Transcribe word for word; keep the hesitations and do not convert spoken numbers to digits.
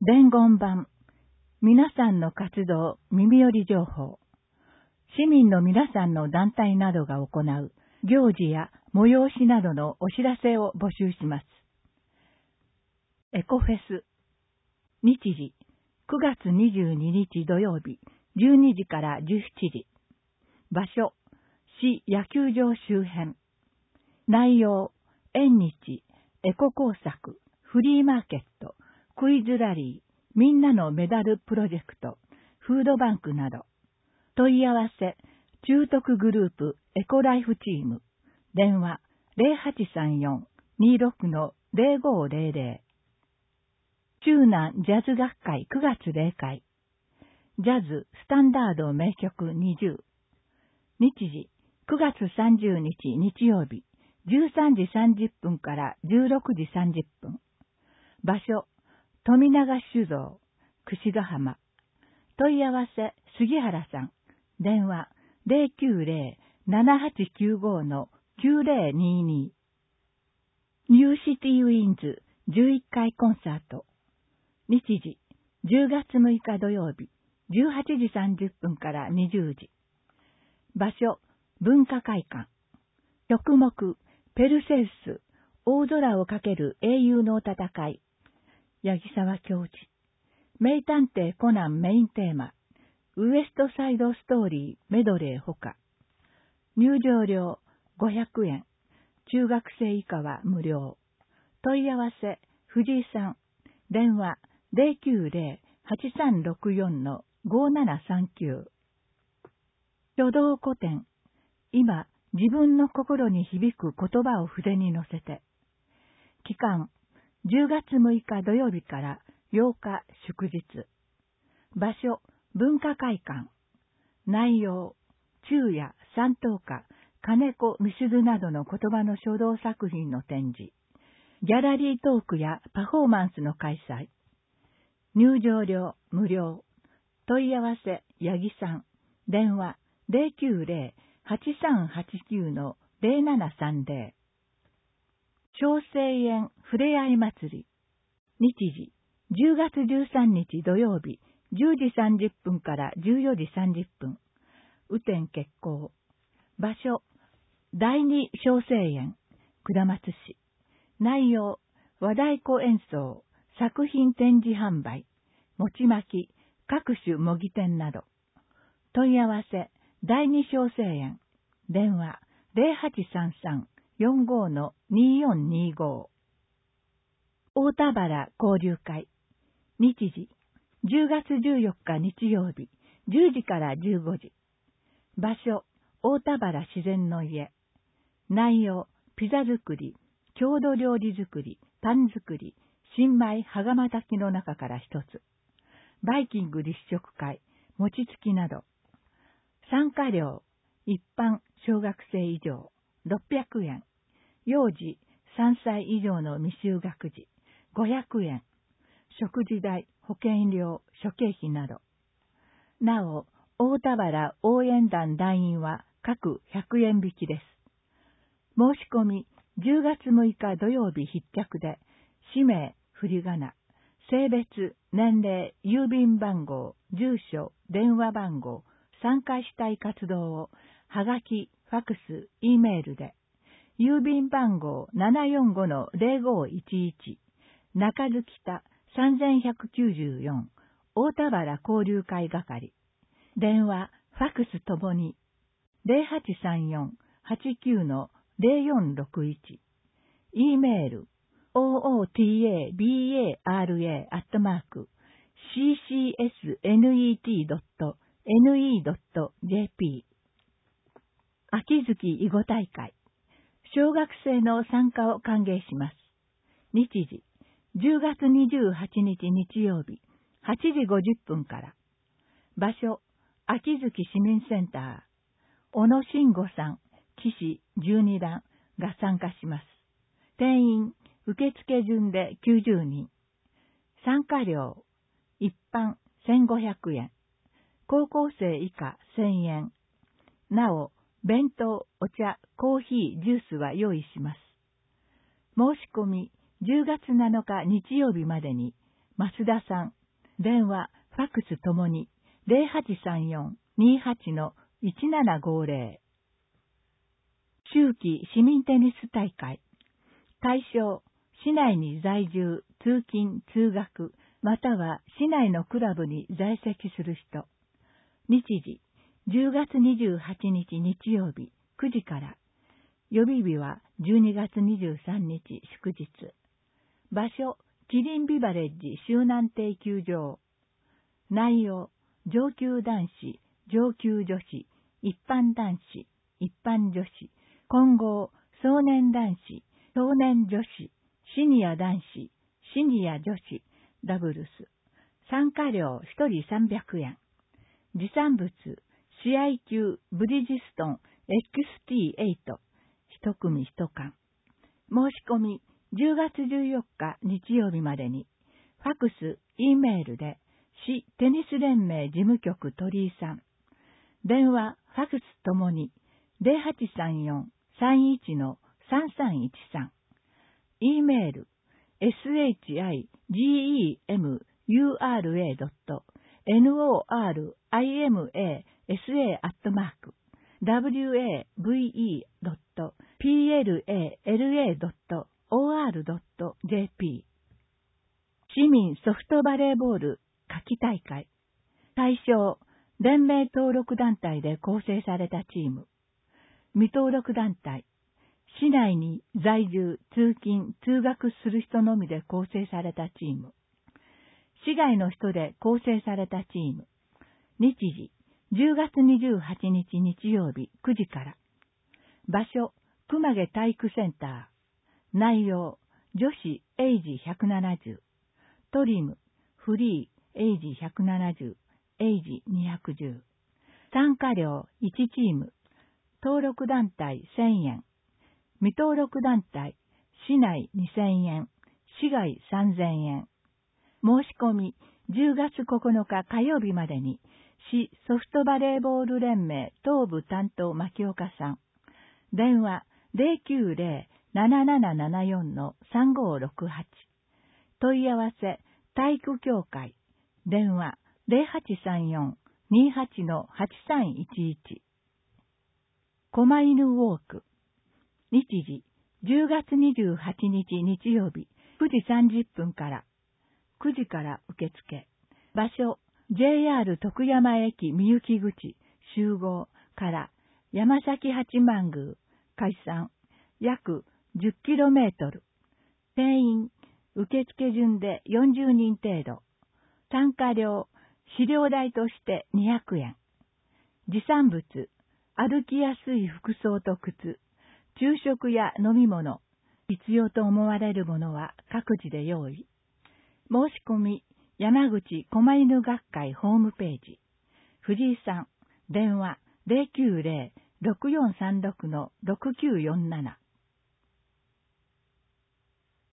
伝言版、皆さんの活動耳寄り情報、市民の皆さんの団体などが行う行事や催しなどのお知らせを募集します。エコフェス、日時、くがつにじゅうににち土曜日、じゅうにじからじゅうしちじ。場所、市野球場周辺。内容、縁日、エコ工作、フリーマーケット、クイズラリー、みんなのメダルプロジェクト、フードバンクなど。問い合わせ、中徳グループエコライフチーム。電話、ゼロはちさんよん にろく ゼロごゼロゼロ。中南ジャズ学会くがつ例会。ジャズスタンダード名曲にじゅう。日時、くがつさんじゅうにち日曜日、じゅうさんじさんじゅっぷんからじゅうろくじさんじゅっぷん。場所、富永酒造、櫛ヶ浜。問い合わせ、杉原さん。電話、ゼロきゅうゼロ ななはちきゅうご きゅうゼロにに。ニューシティウィンズじゅういっかいコンサート。日時、じゅうがつむいか土曜日、じゅうはちじさんじゅっぷんからにじゅうじ。場所、文化会館。曲目、ペルセウス、大空をかける英雄の戦い。八木沢教授。名探偵コナンメインテーマ。ウエストサイドストーリーメドレーほか。入場料ごひゃくえん。中学生以下は無料。問い合わせ、藤井さん。電話、ゼロきゅうゼロ はちさんろくよん ごななさんきゅう。書道古典。今、自分の心に響く言葉を筆に乗せて。期間、じゅうがつむいか土曜日からようか祝日。場所、文化会館。内容、昼夜三等家、金子みすずなどの言葉の書道作品の展示。ギャラリートークやパフォーマンスの開催。入場料無料。問い合わせ、八木さん。電話、ゼロきゅうゼロ はちさんはちきゅう ゼロななさんゼロ。小生園ふれあい祭り。日時、じゅうがつじゅうさんにち土曜日、じゅうじさんじゅっぷんからじゅうよじさんじゅっぷん。雨天決行。場所、だいに小生園、下松市。内容、和太鼓演奏、作品展示販売、餅巻き、各種模擬店など。問い合わせ、だいに小生園。電話、ゼロはちさんさん よんご によんにご。大田原交流会。日時、じゅうがつじゅうよっか日曜日、じゅうじからじゅうごじ。場所、大田原自然の家。内容、ピザ作り、郷土料理作り、パン作り、新米羽釜炊きの中から一つ。バイキング立食会、餅つきなど。参加料、一般小学生以上、ろっぴゃくえん。幼児さんさい以上の未就学児、ごひゃくえん。食事代、保険料、諸経費など。なお、大田原応援団団員は各ひゃくえん引きです。申し込み、じゅうがつむいか土曜日必着で、氏名、振り仮名、性別、年齢、郵便番号、住所、電話番号、参加したい活動を、はがき、ファクス、Eメールで、郵便番号 ななよんごのゼロごいちいち、中津北さんぜんひゃくきゅうじゅうよん、大田原交流会係。電話、ファクスともに、ゼロはちさんよん はちきゅうのゼロよんろくいち。E メール、オーオーティーエービーエーアールエー アットマーク、シーシーエスネットドットネットドットジェーピー。秋月囲碁大会。小学生の参加を歓迎します。日時、じゅうがつにじゅうはちにち日曜日、はちじごじゅっぷんから。場所、秋月市民センター。小野慎吾さん、棋士じゅうにだんが参加します。定員、受付順できゅうじゅうにん。参加料、一般せんごひゃくえん。高校生以下せんえん。なお、弁当、お茶、コーヒー、ジュースは用意します。申し込み、じゅうがつなのか日曜日までに、 増田さん。電話、ファックスともに ゼロはちさんよん にはち のいちななごゼロ。秋季市民テニス大会。対象、市内に在住、通勤、通学、または市内のクラブに在籍する人。日時、じゅうがつにじゅうはちにち日曜日くじから。予備日はじゅうにがつにじゅうさんにち祝日。場所、キリンビバレッジ周南亭球場。内容、上級男子、上級女子、一般男子、一般女子、混合、少年男子、少年女子、シニア男子、シニア女子、ダブルス。参加料ひとりさんびゃくえん。持参物、試合球、ブリヂストン エックスティーエイト。一組一缶。申し込み、じゅうがつじゅうよっか日曜日までに、ファクス、Eメールで、市テニス連盟事務局鳥居さん。電話、ファクスともに、ゼロはちさんよん さんいち のさんさんいちさん。Eメール、シャイゲーエムユーアールエードットノーアールアイエムエーエスエー アットマーク、ダブリューエーブイイードットピーエルエーエルエードットオーアールドットジェーピー。市民ソフトバレーボール夏季大会。対象、連盟登録団体で構成されたチーム。未登録団体。市内に在住、通勤、通学する人のみで構成されたチーム。市外の人で構成されたチーム。日時、じゅうがつにじゅうはちにち日曜日くじから。場所、熊毛体育センター。内容、女子エイジひゃくななじゅう。トリム、フリー、エイジひゃくななじゅう、エイジにひゃくじゅう。参加料いちチーム。登録団体せんえん。未登録団体、市内にせんえん、市外さんぜんえん。申し込み、じゅうがつここのか火曜日までに、市ソフトバレーボール連盟東部担当牧岡さん。電話 ゼロきゅうゼロ ななななななよん のさんごろくはち。問い合わせ、体育協会。電話 ゼロはちさんよん にはち のはちさんいちいち。狛犬ウォーク。日時、じゅうがつにじゅうはちにち日曜日くじさんじゅっぷんから。くじから受付。場所、ジェイアール 徳山駅みゆき口集合から山崎八幡宮解散約 じゅっキロメートル。定員、受付順でよんじゅうにん程度。参加料、飼料代としてにひゃくえん。持参物、歩きやすい服装と靴、昼食や飲み物、必要と思われるものは各自で用意。申し込み、山口狛犬学会ホームページ。藤井さん、電話 ゼロきゅうゼロ ろくよんさんろく ろくきゅうよんなな。